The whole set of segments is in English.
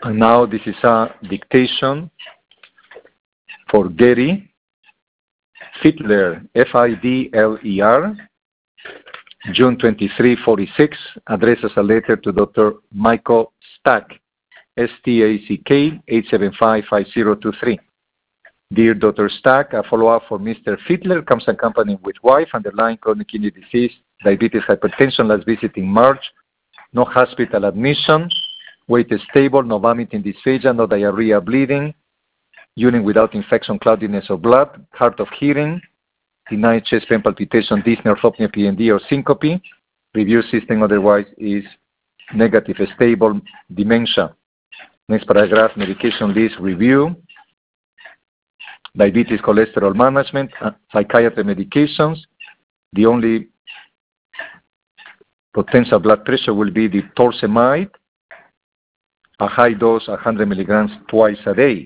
And now this is a dictation for Gary Fiedler, F-I-D-L-E-R, June 23, 46, addresses a letter to Dr. Michael Stack, S-T-A-C-K, 875-5023. Dear Dr. Stack, a follow-up for Mr. Fiedler comes accompanied with wife, underlying chronic kidney disease, diabetes, hypertension, last visit in March, no hospital admission, weight is stable, no vomiting, dysphagia, no diarrhea, bleeding, urine without infection, cloudiness or blood, hard of hearing, denied chest pain, palpitation, dyspnea, orthopnea, PND, or syncope. Review system otherwise is negative, stable, dementia. Next paragraph, medication list review, diabetes, cholesterol management, psychiatry medications. The only potential blood pressure will be the torsemide, a high dose, 100 milligrams twice a day.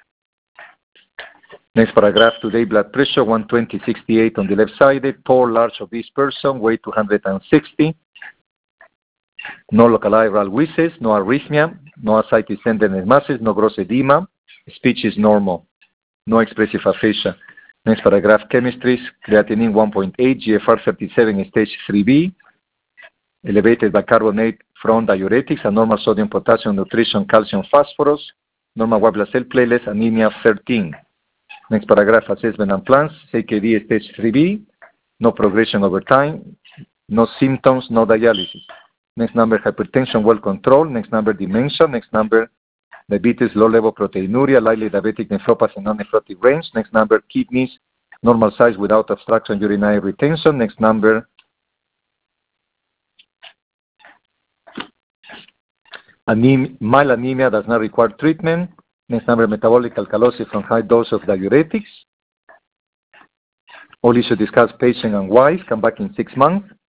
Next paragraph, today blood pressure 120/68 on the left side, tall, large, obese person, weight 260, no localized wheezes, no arrhythmia, no ascites tenderness masses, no gross edema, speech is normal, no expressive aphasia. Next paragraph, chemistries, creatinine 1.8, GFR 37 stage 3B, elevated bicarbonate from diuretics, and normal sodium, potassium, nutrition, calcium, phosphorus, normal white blood cell platelets, anemia 13. Next paragraph, assessment and plans, CKD stage 3B, no progression over time, no symptoms, no dialysis. Next number, hypertension well controlled. Next number, dementia. Next number, diabetes, low level proteinuria, likely diabetic nephropathy, non-nephrotic range. Next number, kidneys, normal size without obstruction, urinary retention. Next number, mild anemia does not require treatment. Next number, metabolic alkalosis from high dose of diuretics. All issues discussed, patient and wife, come back in 6 months.